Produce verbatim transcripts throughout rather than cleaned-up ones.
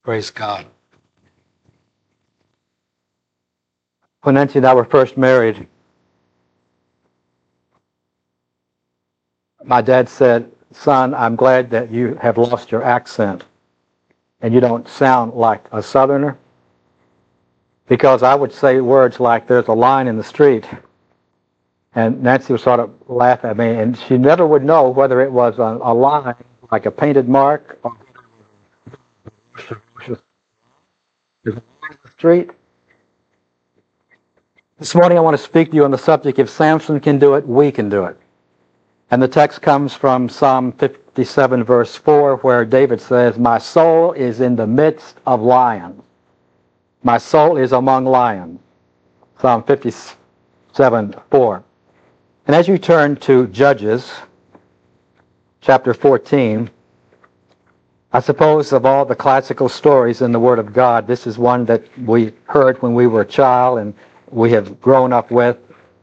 Praise God. When Nancy and I were first married, my dad said, "Son, I'm glad that you have lost your accent and you don't sound like a Southerner." Because I would say words like, "There's a line in the street," and Nancy would sort of laugh at me, and she never would know whether it was a, a line, like a painted mark, or there's a line in the street. This morning I want to speak to you on the subject, if Samson can do it, we can do it. And the text comes from Psalm fifty-seven, verse four, where David says, "My soul is in the midst of lions. My soul is among lions." Psalm fifty-seven, four. And as you turn to Judges, chapter fourteen, I suppose of all the classical stories in the Word of God, this is one that we heard when we were a child and we have grown up with.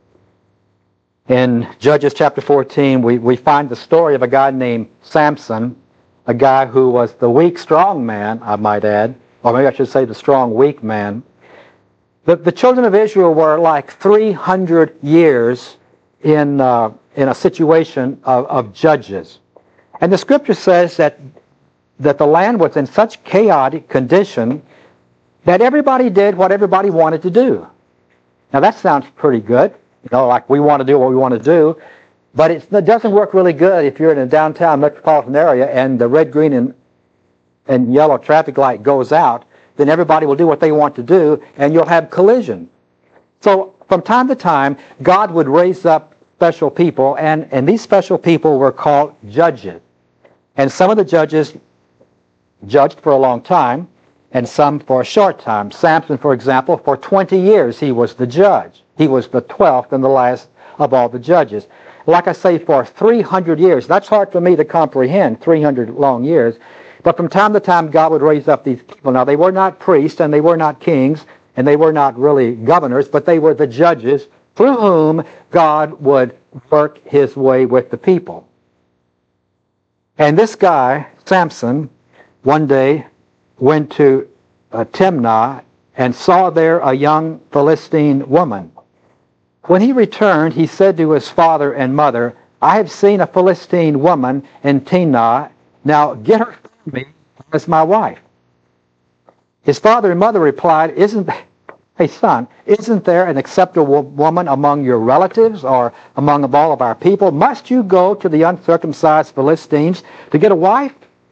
In Judges chapter fourteen, we, we find the story of a guy named Samson, a guy who was the weak, strong man, I might add, or maybe I should say the strong, weak man. The, the children of Israel were like three hundred years in, uh, in a situation of, of judges. And the scripture says that, that the land was in such chaotic condition that everybody did what everybody wanted to do. Now that sounds pretty good. You know, like we want to do what we want to do, but it's, it doesn't work really good if you're in a downtown metropolitan area and the red, green, and, and yellow traffic light goes out, then everybody will do what they want to do, and you'll have collision. So from time to time, God would raise up special people, and, and these special people were called judges. And some of the judges judged for a long time, and some for a short time. Samson, for example, for twenty years he was the judge. He was the twelfth and the last of all the judges. Like I say, for three hundred years. That's hard for me to comprehend, three hundred long years. But from time to time, God would raise up these people. Now, they were not priests, and they were not kings, and they were not really governors, but they were the judges through whom God would work his way with the people. And this guy, Samson, one day went to uh, Timnah and saw there a young Philistine woman. When he returned, he said to his father and mother, "I have seen a Philistine woman in Timnah. Now get her for me as my wife." His father and mother replied, "Isn't, hey son, isn't there an acceptable woman among your relatives or among all of our people? Must you go to the uncircumcised Philistines to get a wife?"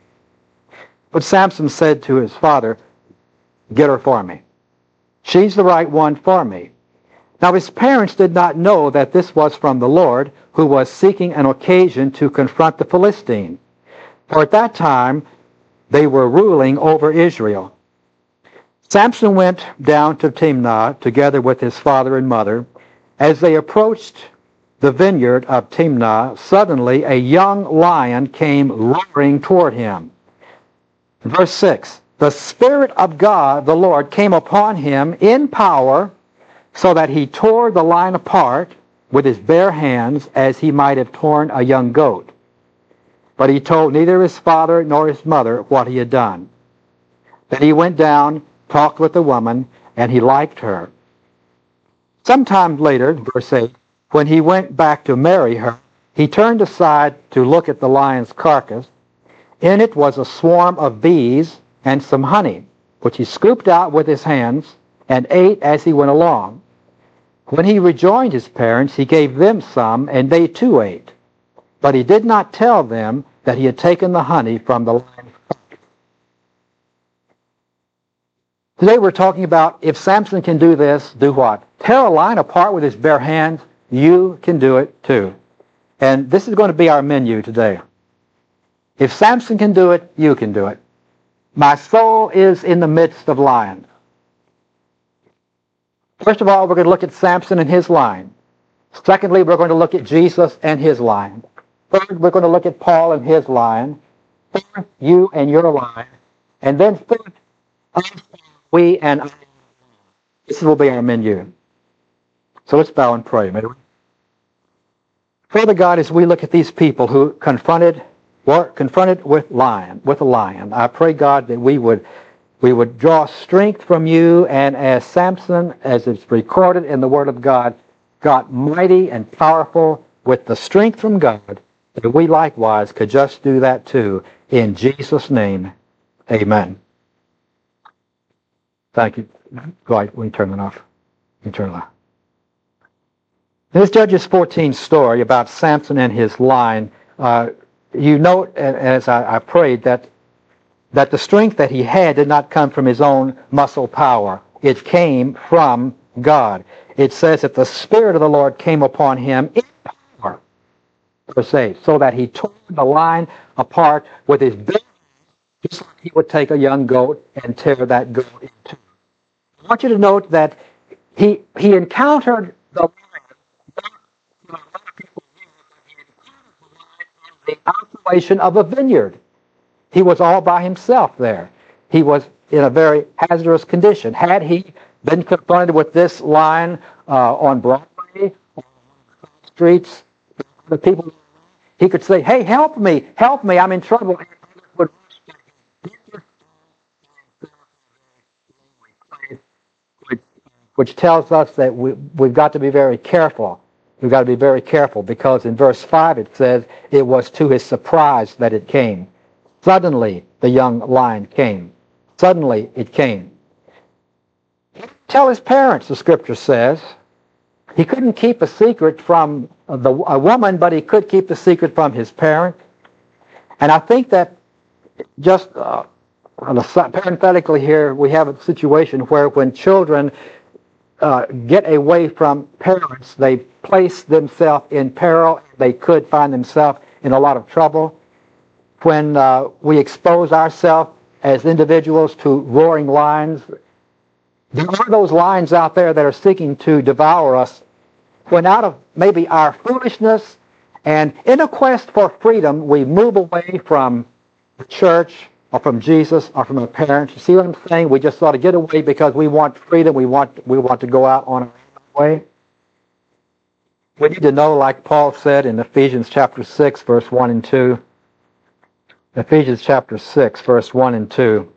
But Samson said to his father, "Get her for me. She's the right one for me." Now his parents did not know that this was from the Lord, who was seeking an occasion to confront the Philistine. For at that time they were ruling over Israel. Samson went down to Timnah together with his father and mother. As they approached the vineyard of Timnah, suddenly a young lion came roaring toward him. Verse six, "The Spirit of God, the Lord, came upon him in power, so that he tore the lion apart with his bare hands as he might have torn a young goat. But he told neither his father nor his mother what he had done. Then he went down, talked with the woman, and he liked her. Sometime later," verse eight, "when he went back to marry her, he turned aside to look at the lion's carcass. In it was a swarm of bees and some honey, which he scooped out with his hands and ate as he went along. When he rejoined his parents, he gave them some, and they too ate. But he did not tell them that he had taken the honey from the lion's carcass." Today we're talking about, if Samson can do this, do what? Tear a lion apart with his bare hands. You can do it too. And this is going to be our menu today. If Samson can do it, you can do it. My soul is in the midst of lions. First of all, we're going to look at Samson and his lion. Secondly, we're going to look at Jesus and his lion. Third, we're going to look at Paul and his lion. Fourth, you and your lion. And then fifth, we and I. This will be our menu. So let's bow and pray, may we? Father God, as we look at these people who confronted were confronted with lion, with a lion, I pray, God, that we would We would draw strength from you, and as Samson, as it's recorded in the Word of God, got mighty and powerful with the strength from God, that we likewise could just do that too. In Jesus' name, amen. Thank you. Right, we can turn it off. You can turn it off. This Judges fourteen story about Samson and his line, uh, you note, as I, I prayed, that that the strength that he had did not come from his own muscle power. It came from God. It says that the Spirit of the Lord came upon him in power, per se, so that he tore the line apart with his bare hands, just like he would take a young goat and tear that goat in two. I want you to note that he he encountered the lion. A lot of people knew that he encountered the lion in the isolation of a vineyard. He was all by himself there. He was in a very hazardous condition. Had he been confronted with this lion uh, on Broadway, on the streets, the people, he could say, "Hey, help me, help me, I'm in trouble." Which tells us that we, we've got to be very careful. We've got to be very careful, because in verse five it says, it was to his surprise that it came. Suddenly the young lion came. Suddenly it came. Tell his parents, the scripture says. He couldn't keep a secret from the, a woman, but he could keep the secret from his parent. And I think that just uh, parenthetically here, we have a situation where when children uh, get away from parents, they place themselves in peril. They could find themselves in a lot of trouble. When uh, we expose ourselves as individuals to roaring lions, there are those lions out there that are seeking to devour us, when out of maybe our foolishness and in a quest for freedom, we move away from the church or from Jesus or from our parents. You see what I'm saying? We just ought to get away because we want freedom. We want, we want to go out on our own way. We need to know, like Paul said in Ephesians chapter six, verse one and two. Ephesians chapter six, verse one and two.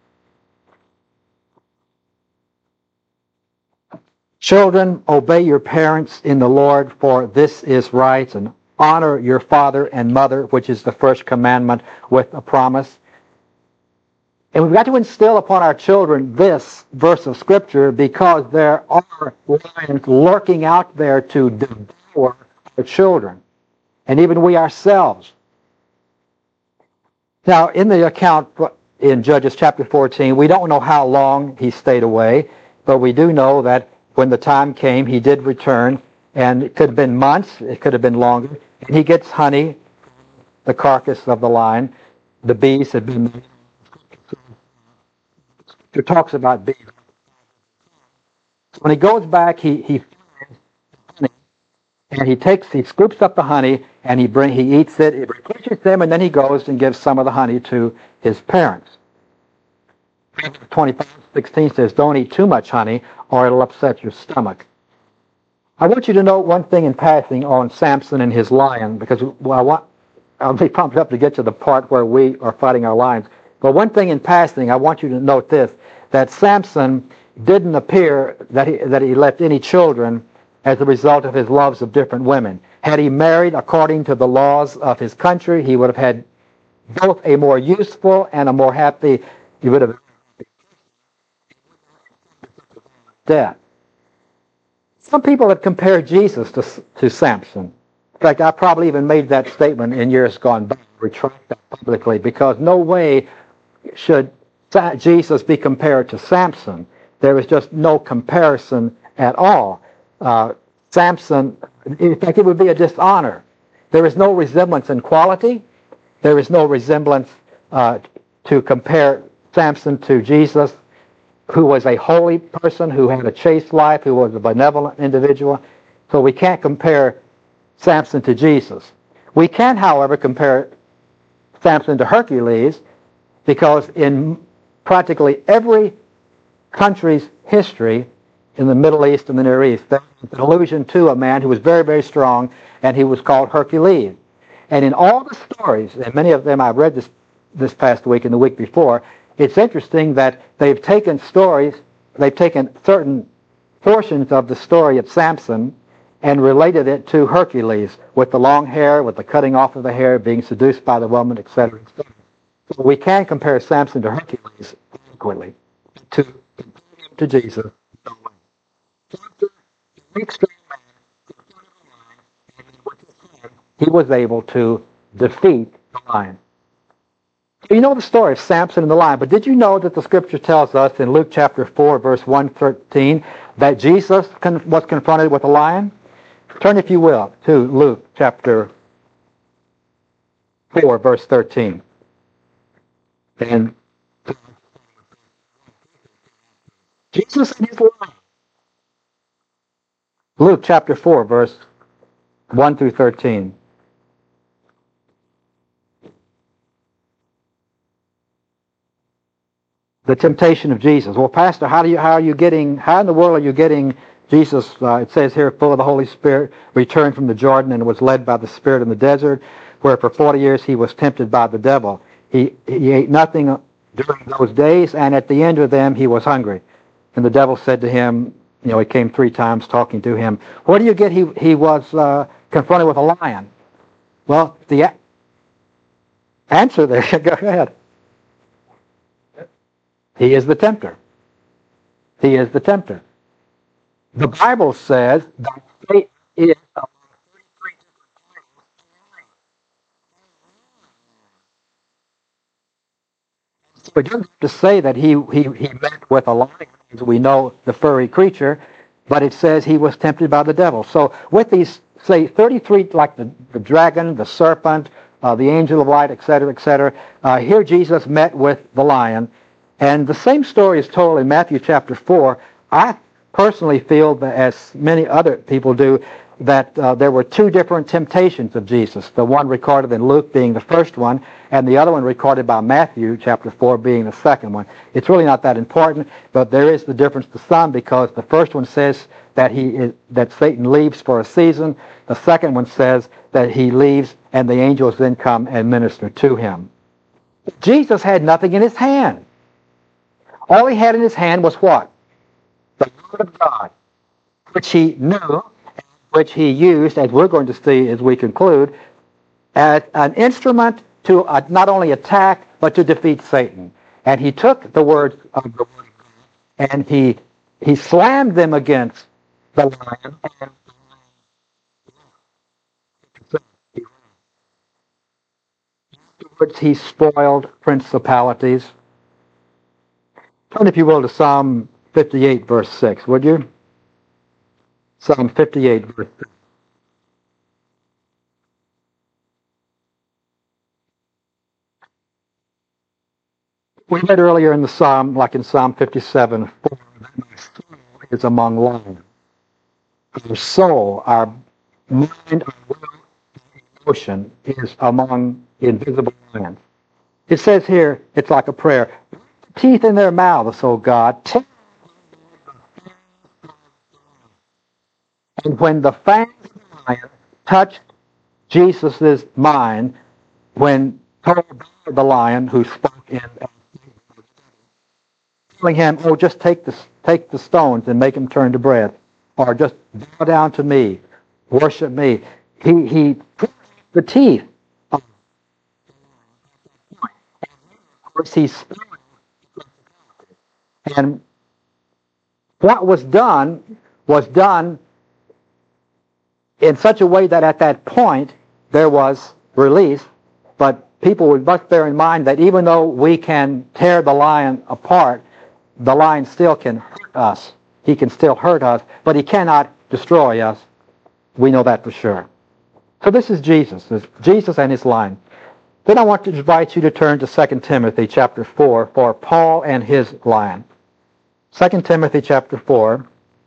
Children, obey your parents in the Lord, for this is right, and honor your father and mother, which is the first commandment with a promise. And we've got to instill upon our children this verse of Scripture, because there are lions lurking out there to devour our children, and even we ourselves. Now, in the account in Judges chapter fourteen, we don't know how long he stayed away, but we do know that when the time came, he did return, and it could have been months, it could have been longer, and he gets honey, the carcass of the lion. The bees had been... It talks about bees. When he goes back, he, he finds honey, and he takes, he scoops up the honey, and he bring, he eats it, he replenishes them, and then he goes and gives some of the honey to his parents. twenty-five sixteen says, don't eat too much honey, or it'll upset your stomach. I want you to note one thing in passing on Samson and his lion, because well, I want, I'll be pumped up to get to the part where we are fighting our lions. But one thing in passing, I want you to note this, that Samson didn't appear that he, that he left any children as a result of his loves of different women. Had he married according to the laws of his country, he would have had both a more useful and a more happy, he would have death. Some people have compared Jesus to, to Samson. In fact, I probably even made that statement in years gone by. Retract that publicly, because no way should Jesus be compared to Samson. There is just no comparison at all. Uh, Samson, in fact, it would be a dishonor. There is no resemblance in quality. There is no resemblance uh, to compare Samson to Jesus, who was a holy person, who had a chaste life, who was a benevolent individual. So we can't compare Samson to Jesus. We can, however, compare Samson to Hercules, because in practically every country's history in the Middle East and the Near East, there was an allusion to a man who was very, very strong, and he was called And in all the stories, and many of them I've read this, this past week and the week before, it's interesting that they've taken stories, they've taken certain portions of the story of Samson and related it to Hercules, with the long hair, with the cutting off of the hair, being seduced by the woman, et cetera, et cetera. So we can compare Samson to Hercules equally, to, to Jesus. He was able to defeat the lion. You know the story of Samson and the lion, but did you know that the scripture tells us in Luke chapter four, verse one thirteen, that Jesus con- was confronted with a lion? Turn, if you will, to Luke chapter four, verse thirteen. And Jesus and his lion. Luke chapter four, verse one through thirteen. The temptation of Jesus. Well, Pastor, how do you how are you getting how in the world are you getting Jesus? Uh, it says here, full of the Holy Spirit, returned from the Jordan and was led by the Spirit in the desert, where for forty years he was tempted by the devil. He he ate nothing during those days, and at the end of them he was hungry. And the devil said to him, you know, he came three times talking to him. Where do you get he he was uh, confronted with a lion? Well, the a- answer there. Go ahead. He is the tempter. He is the tempter. The Bible says that Satan is among thirty-three different. So it doesn't have to say that he, he, he met with a lion, as we know the furry creature, but it says he was tempted by the devil. So with these, say, thirty-three, like the, the dragon, the serpent, uh, the angel of light, et cetera, et cetera, uh, here Jesus met with the lion. And the same story is told in Matthew chapter four. I personally feel that, as many other people do, that uh, there were two different temptations of Jesus. The one recorded in Luke being the first one, and the other one recorded by Matthew chapter four being the second one. It's really not that important, but there is the difference to some, because the first one says that he is, that Satan leaves for a season. The second one says that he leaves and the angels then come and minister to him. Jesus had nothing in his hand. All he had in his hand was what? The Word of God, which he knew, which he used, as we're going to see as we conclude, as an instrument to uh, not only attack, but to defeat Satan. And he took the words of the Word of God, and he, he slammed them against the lion. And afterwards, he spoiled principalities. Turn, if you will, to Psalm fifty-eight, verse six, would you? Psalm fifty-eight, verse six. We read earlier in the Psalm, like in Psalm fifty-seven, for that my soul is among lions. Our soul, our mind, our will, our emotion is among invisible lions. It says here, it's like a prayer. Teeth in their mouths, O God. And when the fangs of the lion touched Jesus' mind, when told by the lion who spoke in, telling him, oh, just take the, take the stones and make them turn to bread, or just bow down to me, worship me. He, he put the teeth. Of course, he spoke. And what was done was done in such a way that at that point there was release, but people would must bear in mind that even though we can tear the lion apart, the lion still can hurt us. He can still hurt us, but he cannot destroy us. We know that for sure. So this is Jesus, this is Jesus and his lion. Then I want to invite you to turn to Second Timothy chapter four for Paul and his lion. Second Timothy chapter four.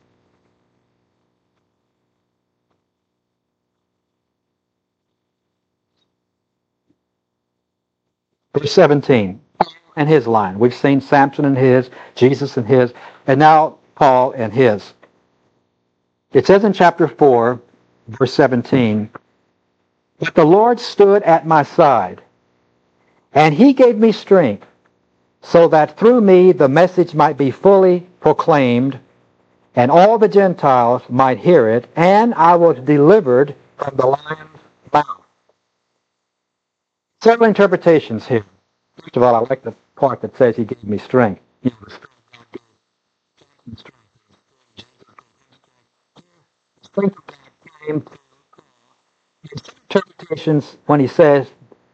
Verse seventeen. And his lion. We've seen Samson and his, Jesus and his, and now Paul and his. It says in chapter four, verse seventeen, but the Lord stood at my side, and he gave me strength, so that through me the message might be fully proclaimed, and all the Gentiles might hear it, and I was delivered from the lion's mouth. Several interpretations here. First of all, I like the part that says he gave me strength. You know, the strength strength of God came through. Interpretations when he says,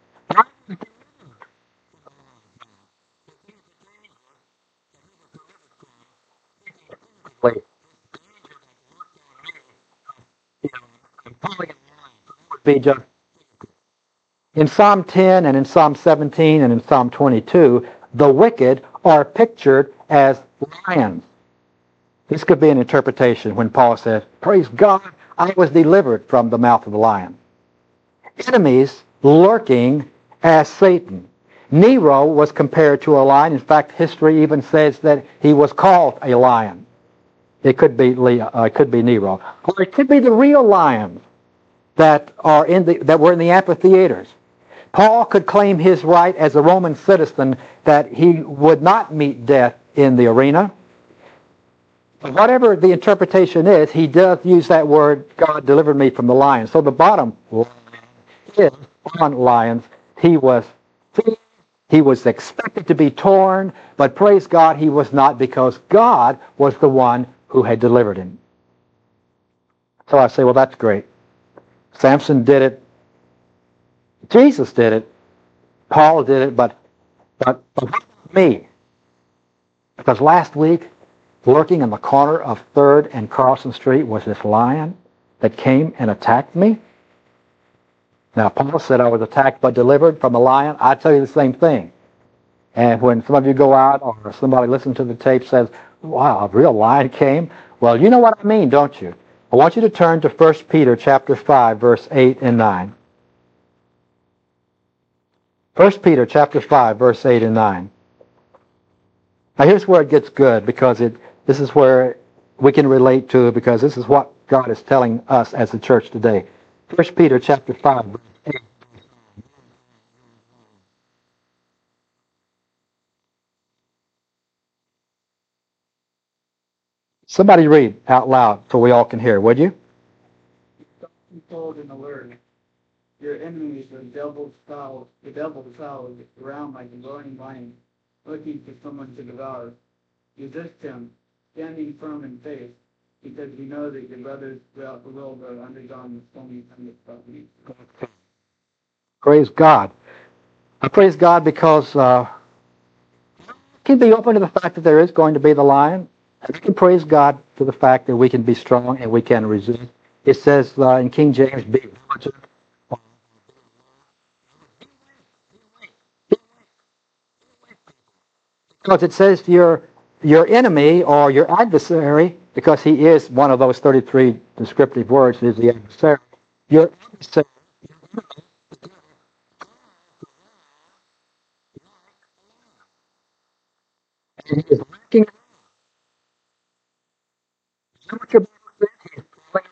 be just in Psalm ten and in Psalm seventeen and in Psalm twenty-two, the wicked are pictured as lions. This could be an interpretation when Paul says, praise God, I was delivered from the mouth of the lion. Enemies lurking as Satan. Nero was compared to a lion. In fact, history even says that he was called a lion. It could be uh, it could be Nero, or it could be the real lions that are in the that were in the amphitheaters. Paul could claim his right as a Roman citizen that he would not meet death in the arena. But whatever the interpretation is, he does use that word, God delivered me from the lion. So the bottom line is on lions. He was he was expected to be torn, but praise God, he was not, because God was the one who had delivered him. So I say, well, that's great. Samson did it. Jesus did it. Paul did it, but but, but what about me? Because last week, lurking in the corner of third and Carlson Street was this lion that came and attacked me. Now, Paul said I was attacked but delivered from a lion. I tell you the same thing. And when some of you go out or somebody listens to the tape says, wow, a real lion came, well, you know what I mean, don't you? I want you to turn to First Peter chapter five, verse eight and nine. First Peter chapter five, verse eight and nine. Now here's where it gets good, because it this is where we can relate to it, because this is what God is telling us as a church today. First Peter chapter five, verse eight. Somebody read out loud so we all can hear, would you? Be told in the word, your enemies, the devil's foul, the devil's foul, around like a roaring lion, looking for someone to devour. Resist him, standing firm in faith, because you know that your brothers throughout the world are undergone so many sufferings. Praise God. I praise God because uh, we can be open to the fact that there is going to be the lion. And we can praise God for the fact that we can be strong and we can resist. It says uh, in King James, be vigilant. Because it says your your enemy or your adversary, because he is one of those thirty-three descriptive words, is the adversary. Your adversary. And he is lurking. Is that what your Bible says? He is prowling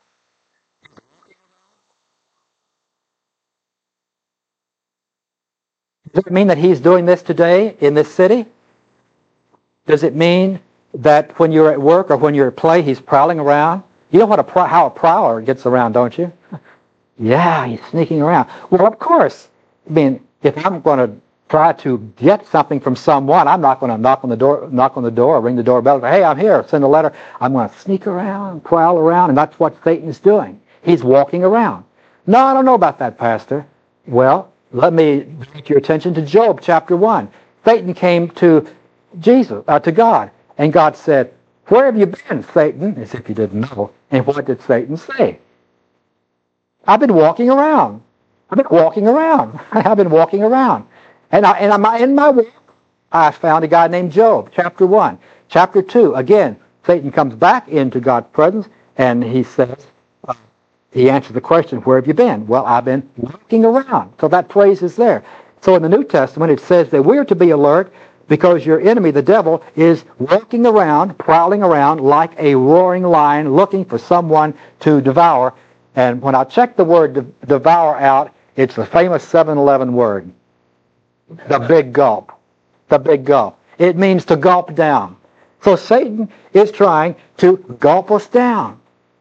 around. Does it mean that he's doing this today in this city? Does it mean that when you're at work or when you're at play, he's prowling around? You know what a how a prowler gets around, don't you? Yeah, he's sneaking around. Well, of course. I mean, if I'm going to try to get something from someone, I'm not going to knock on the door, knock on the door, or ring the doorbell, say, hey, I'm here, send a letter. I'm going to sneak around, prowl around, and that's what Satan's doing. He's walking around. No, I don't know about that, Pastor. Well, let me direct your attention to Job chapter one. Satan came to Jesus, uh, to God, and God said, where have you been, Satan? As if you didn't know. And what did Satan say? I've been walking around. I've been walking around. I've been walking around. And, I, and I'm, in my walk, I found a guy named Job, chapter one. Chapter two, again, Satan comes back into God's presence, and he says, uh, he answers the question, where have you been? Well, I've been walking around. So that phrase is there. So in the New Testament, it says that we're to be alert because your enemy, the devil, is walking around, prowling around like a roaring lion looking for someone to devour. And when I check the word de- devour out, it's the famous seven eleven word, the big gulp. the big gulp. It means to gulp down. So Satan is trying to gulp us down.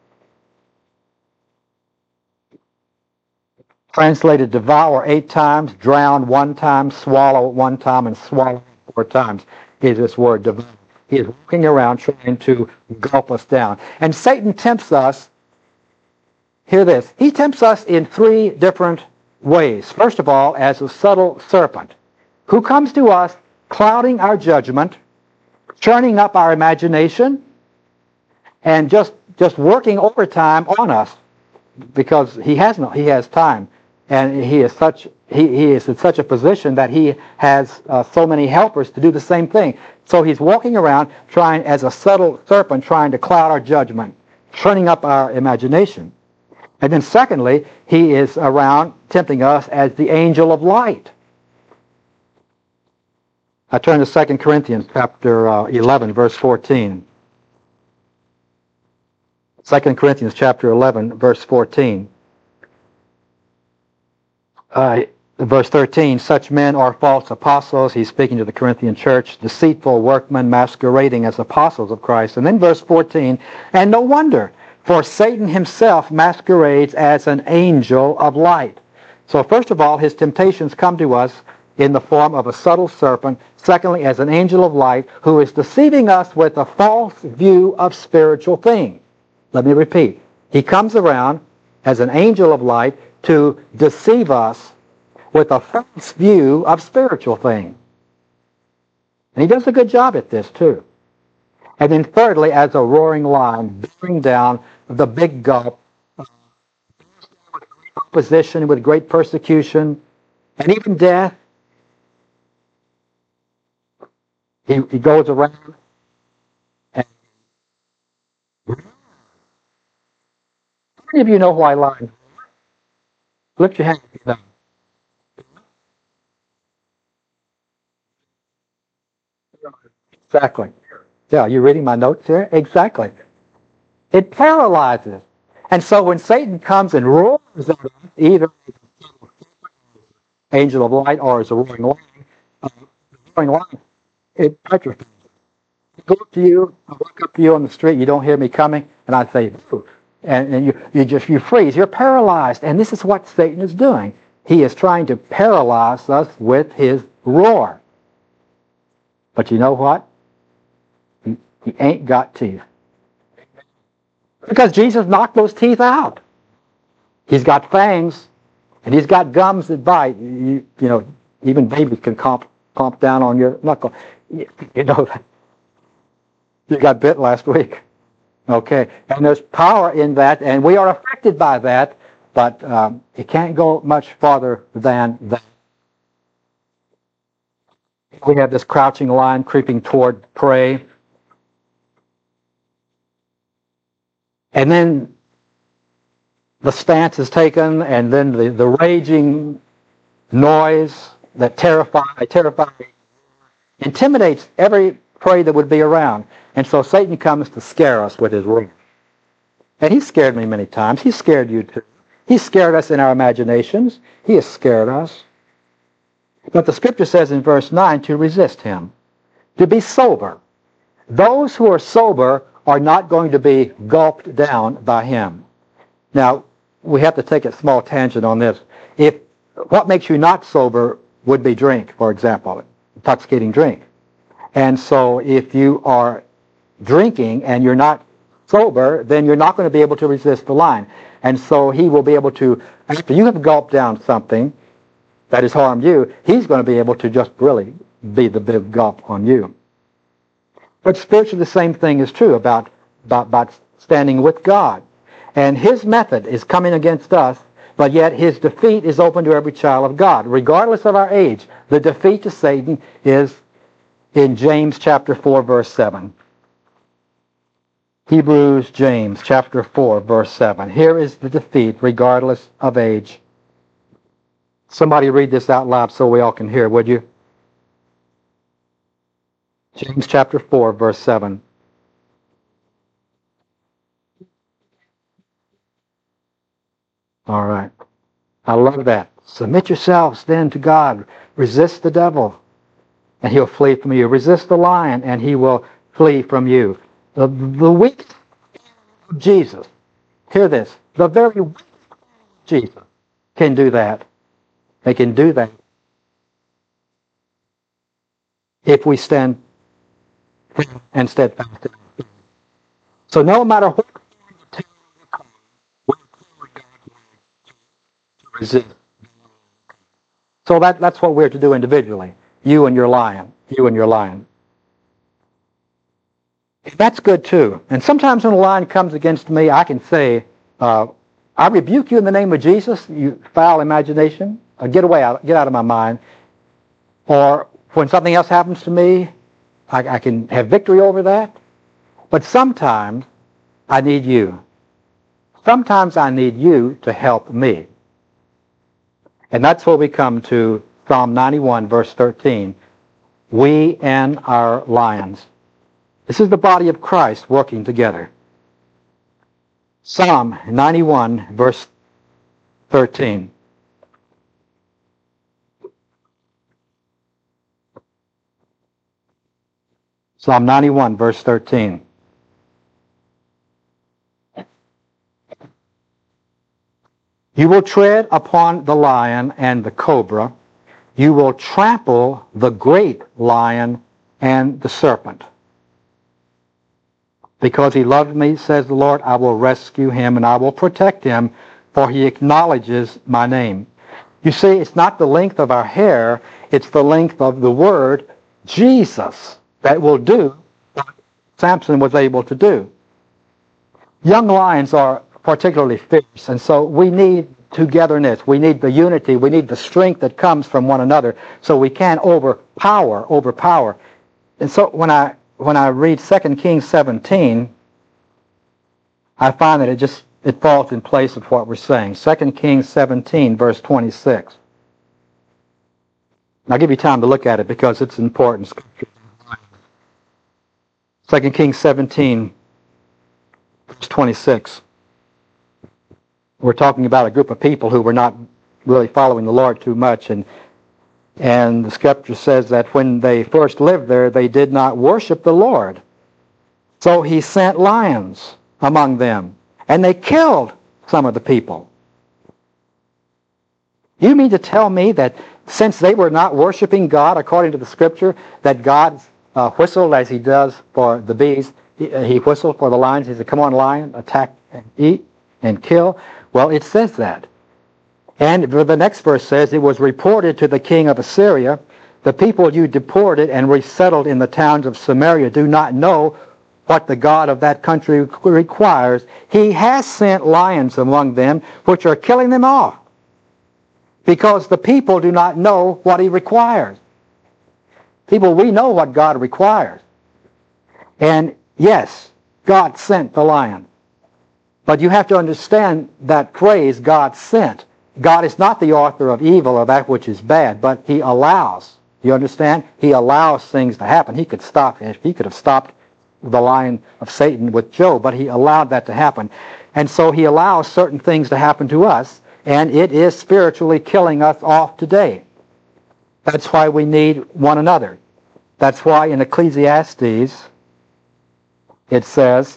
Translated devour eight times, drown one time, swallow one time, and swallow four times is this word devour. He is walking around trying to gulp us down. And Satan tempts us, hear this, he tempts us in three different ways. First of all, as a subtle serpent who comes to us clouding our judgment, churning up our imagination, and just, just working overtime on us because he has no, he has time. And he is such he, he is in such a position that he has uh, so many helpers to do the same thing. So he's walking around trying, as a subtle serpent, trying to cloud our judgment, turning up our imagination. And then secondly, he is around tempting us as the angel of light. I turn to Second Corinthians chapter uh, eleven, verse fourteen. Second Corinthians chapter eleven, verse fourteen. Uh, verse thirteen, such men are false apostles. He's speaking to the Corinthian church, deceitful workmen masquerading as apostles of Christ. And then verse fourteen, and no wonder, for Satan himself masquerades as an angel of light. So first of all, his temptations come to us in the form of a subtle serpent. Secondly, as an angel of light who is deceiving us with a false view of spiritual things. Let me repeat. He comes around as an angel of light to deceive us with a false view of spiritual things. And he does a good job at this too. And then thirdly, as a roaring lion, bearing down the big gulp, with great opposition, with great persecution, and even death. He, he goes around and how many of you know why lions? Lift your hand if you know. Exactly. Yeah, you reading my notes here? Exactly. It paralyzes. And so when Satan comes and roars at us, either as an angel of light or as a roaring lion, uh, roaring lion, it petrifies. I go up to you, I walk up to you on the street, you don't hear me coming, and I say, "Ooh," and, and you, you just you freeze. You're paralyzed. And this is what Satan is doing. He is trying to paralyze us with his roar. But you know what? He, he ain't got teeth. Because Jesus knocked those teeth out. He's got fangs, and he's got gums that bite. You, you know, even babies can comp, comp down on your knuckle. You, you know, you got bit last week. Okay, and there's power in that, and we are affected by that, but um, it can't go much farther than that. We have this crouching lion creeping toward prey. And then the stance is taken, and then the, the raging noise that terrify, terrify, intimidates every prey that would be around. And so Satan comes to scare us with his roar. And he's scared me many times. He's scared you too. He's scared us in our imaginations. He has scared us. But the scripture says in verse nine to resist him, to be sober. Those who are sober are not going to be gulped down by him. Now, we have to take a small tangent on this. If what makes you not sober would be drink, for example, intoxicating drink. And so if you are drinking and you're not sober, then you're not going to be able to resist the lion. And so he will be able to, after you have gulped down something that has harmed you, he's going to be able to just really be the big gulp on you. But spiritually, the same thing is true about, about, about standing with God. And his method is coming against us, but yet his defeat is open to every child of God. Regardless of our age, the defeat to Satan is in James chapter four, verse seven. Hebrews, James chapter four, verse seven. Here is the defeat regardless of age. Somebody read this out loud so we all can hear, would you? James chapter four, verse seven. All right. I love that. Submit yourselves then to God. Resist the devil, and he'll flee from you. Resist the lion, and he will flee from you. The, the weak of Jesus, hear this, the very weak of Jesus can do that. They can do that if we stand and steadfast. So no matter what resist. So that, that's what we're to do individually. You and your lion. You and your lion. That's good too. And sometimes when a lion comes against me, I can say, uh, I rebuke you in the name of Jesus, you foul imagination. Uh, get away, out, get out of my mind. Or when something else happens to me, I, I can have victory over that. But sometimes I need you. Sometimes I need you to help me. And that's where we come to Psalm ninety-one, verse thirteen. We and our lions. This is the body of Christ working together. Psalm ninety-one, verse thirteen. Psalm ninety-one, verse thirteen. You will tread upon the lion and the cobra. You will trample the great lion and the serpent. Because he loved me, says the Lord, I will rescue him and I will protect him, for he acknowledges my name. You see, it's not the length of our hair, it's the length of the word Jesus that will do what Samson was able to do. Young lions are particularly fierce, and so we need togetherness, we need the unity, we need the strength that comes from one another, so we can overpower, overpower. And so when I when I read Second Kings seventeen, I find that it just it falls in place of what we're saying. Second Kings seventeen, verse twenty-six. And I'll give you time to look at it because it's important scripture. Second Kings seventeen, verse twenty-six. We're talking about a group of people who were not really following the Lord too much, and and the scripture says that when they first lived there, they did not worship the Lord. So he sent lions among them, and they killed some of the people. You mean to tell me that since they were not worshiping God according to the scripture, that God uh, whistled as he does for the bees, he, he whistled for the lions, he said, come on lion, attack and eat and kill? Well, it says that. And the next verse says, it was reported to the king of Assyria, the people you deported and resettled in the towns of Samaria do not know what the God of that country requires. He has sent lions among them, which are killing them off, because the people do not know what he requires. People, we know what God requires. And yes, God sent the lion. But you have to understand that phrase, God sent. God is not the author of evil or that which is bad, but he allows. You understand? He allows things to happen. He could stop it. He could have stopped the line of Satan with Job, but he allowed that to happen. And so he allows certain things to happen to us, and it is spiritually killing us off today. That's why we need one another. That's why in Ecclesiastes it says,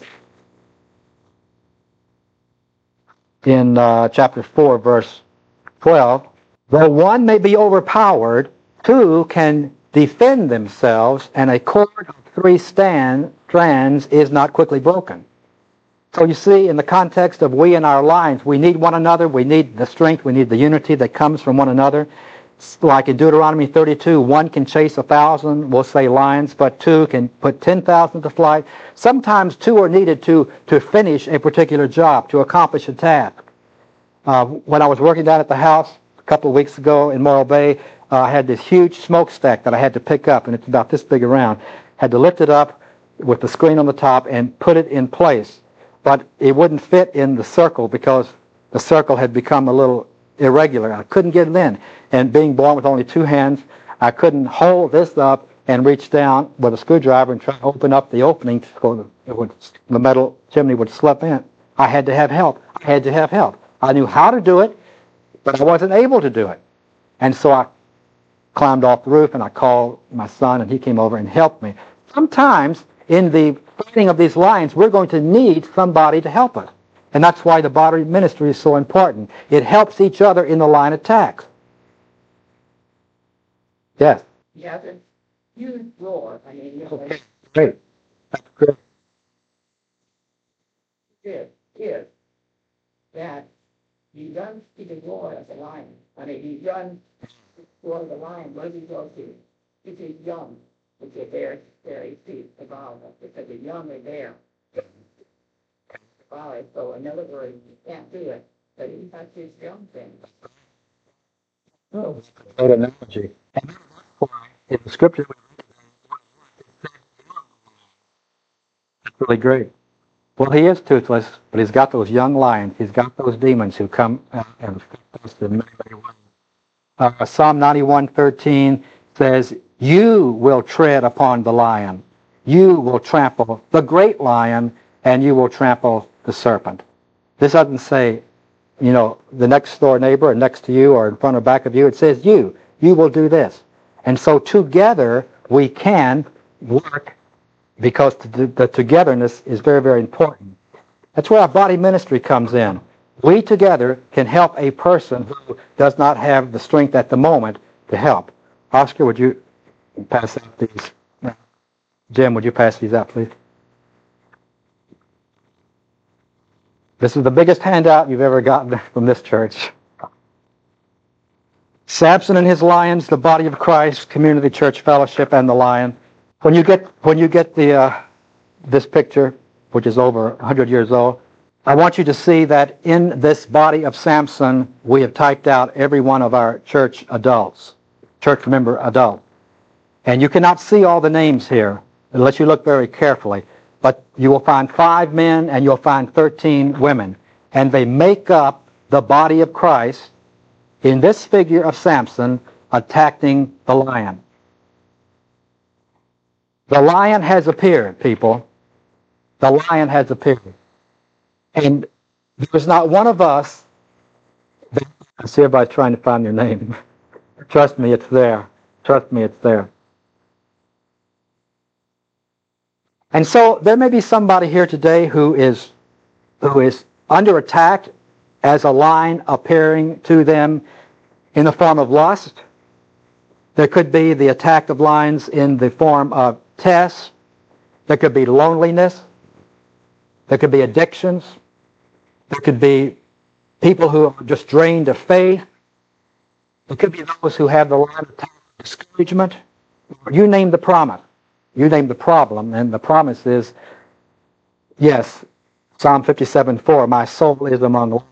in uh, chapter four, verse twelve, though one may be overpowered, two can defend themselves, and a cord of three stand, strands is not quickly broken. So you see, in the context of we and our lions, we need one another, we need the strength, we need the unity that comes from one another. Like in Deuteronomy thirty-two, one can chase a thousand, we'll say lions, but two can put ten thousand to flight. Sometimes two are needed to, to finish a particular job, to accomplish a task. Uh, when I was working down at the house a couple of weeks ago in Morro Bay, uh, I had this huge smokestack that I had to pick up, and it's about this big around. Had to lift it up with the screen on the top and put it in place. But it wouldn't fit in the circle because the circle had become a little irregular. I couldn't get it in. And being born with only two hands, I couldn't hold this up and reach down with a screwdriver and try to open up the opening so the, it would, the metal chimney would slip in. I had to have help. I had to have help. I knew how to do it, but I wasn't able to do it. And so I climbed off the roof, and I called my son, and he came over and helped me. Sometimes in the fighting of these lions, we're going to need somebody to help us. And that's why the body ministry is so important. It helps each other in the lion attacks. Yes? He has a huge roar. I mean, you know, Okay, great. That's good. is, is that he runs to the roar of the lion. I mean, he runs toward the lion. Where does he go to? To his young, which are there, there he sees the violence, because the young are there. Violence. So in other words, he can't do it, but he has his young thing. Oh, good analogy. And that's why in the scripture, that's really great. Well, he is toothless, but he's got those young lions. He's got those demons who come uh, and affect us in many, many ways. Uh, Psalm ninety-one thirteen says, "You will tread upon the lion. You will trample the great lion, and you will trample the serpent." This doesn't say, you know, the next door neighbor or next to you or in front or back of you. It says you. You will do this. And so together we can work, because the, the togetherness is very, very important. That's where our body ministry comes in. We together can help a person who does not have the strength at the moment to help. Oscar, would you pass out these? Jim, would you pass these out, please? This is the biggest handout you've ever gotten from this church. Samson and his lions, the body of Christ, Community Church Fellowship, and the lion. When you get when you get the uh, this picture, which is over one hundred years old, I want you to see that in this body of Samson, we have typed out every one of our church adults, church member adult. And you cannot see all the names here unless you look very carefully. But you will find five men and you'll find thirteen women. And they make up the body of Christ in this figure of Samson attacking the lion. The lion has appeared, people. The lion has appeared. And there's not one of us, that, I see everybody's trying to find your name. Trust me, it's there. Trust me, it's there. And so there may be somebody here today who is, who is under attack as a lion appearing to them in the form of lust. There could be the attack of lions in the form of tests. There could be loneliness. There could be addictions. There could be people who are just drained of faith. There could be those who have the lion attack of discouragement. You name the promise. You name the problem, and the promise is, yes, Psalm fifty-seven four, my soul is among lions.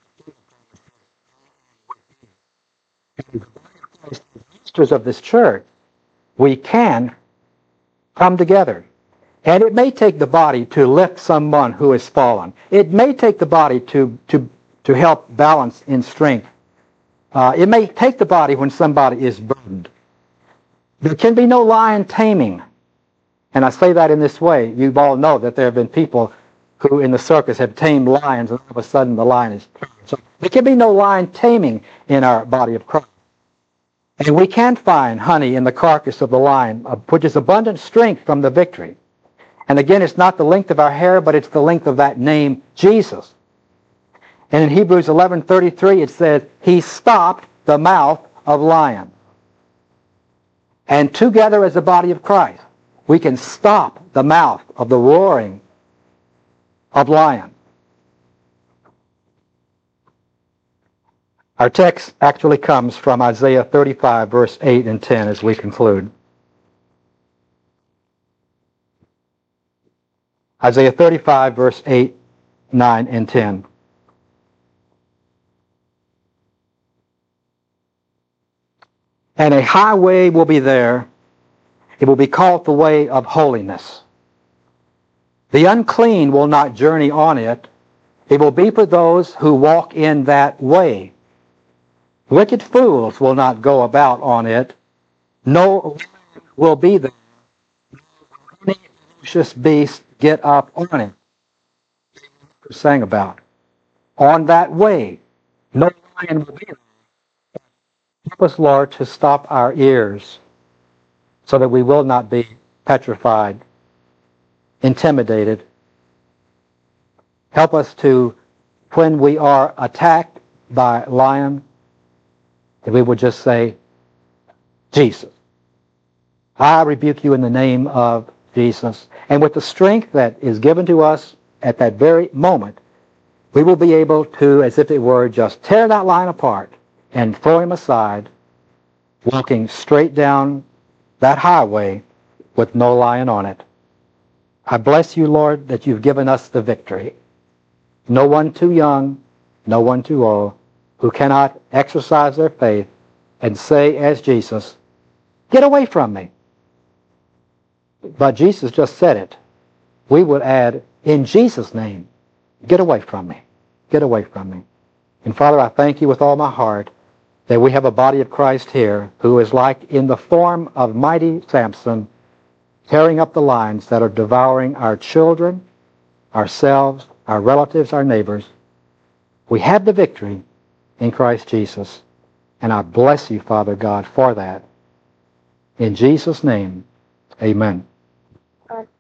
As ministers of this church, we can come together. And it may take the body to lift someone who has fallen. It may take the body to, to, to help balance in strength. Uh, it may take the body when somebody is burdened. There can be no lion taming. And I say that in this way. You all know that there have been people who in the circus have tamed lions, and all of a sudden the lion is turned. So there can be no lion taming in our body of Christ. And we can find honey in the carcass of the lion, which is abundant strength from the victory. And again, it's not the length of our hair, but it's the length of that name, Jesus. And in Hebrews eleven thirty-three, it says, he stopped the mouth of lions. And together as a body of Christ, we can stop the mouth of the roaring of lions. Our text actually comes from Isaiah thirty-five, verse eight and ten as we conclude. Isaiah thirty-five, verse eight, nine, and ten. And a highway will be there. It will be called the way of holiness. The unclean will not journey on it. It will be for those who walk in that way. Wicked fools will not go about on it. No lion will be there. Any ferocious beast get up on it. We're saying about on that way. No lion will be there. Help us, Lord, to stop our ears so that we will not be petrified, intimidated. Help us to, when we are attacked by a lion, that we will just say, Jesus, I rebuke you in the name of Jesus. And with the strength that is given to us at that very moment, we will be able to, as if it were, just tear that lion apart and throw him aside, walking straight down that highway with no lion on it. I bless you, Lord, that you've given us the victory. No one too young, no one too old, who cannot exercise their faith and say, as Jesus, get away from me. But Jesus just said it. We would add, in Jesus' name, get away from me. Get away from me. And Father, I thank you with all my heart that we have a body of Christ here who is like in the form of mighty Samson, tearing up the lions that are devouring our children, ourselves, our relatives, our neighbors. We have the victory in Christ Jesus. And I bless you, Father God, for that. In Jesus' name, amen.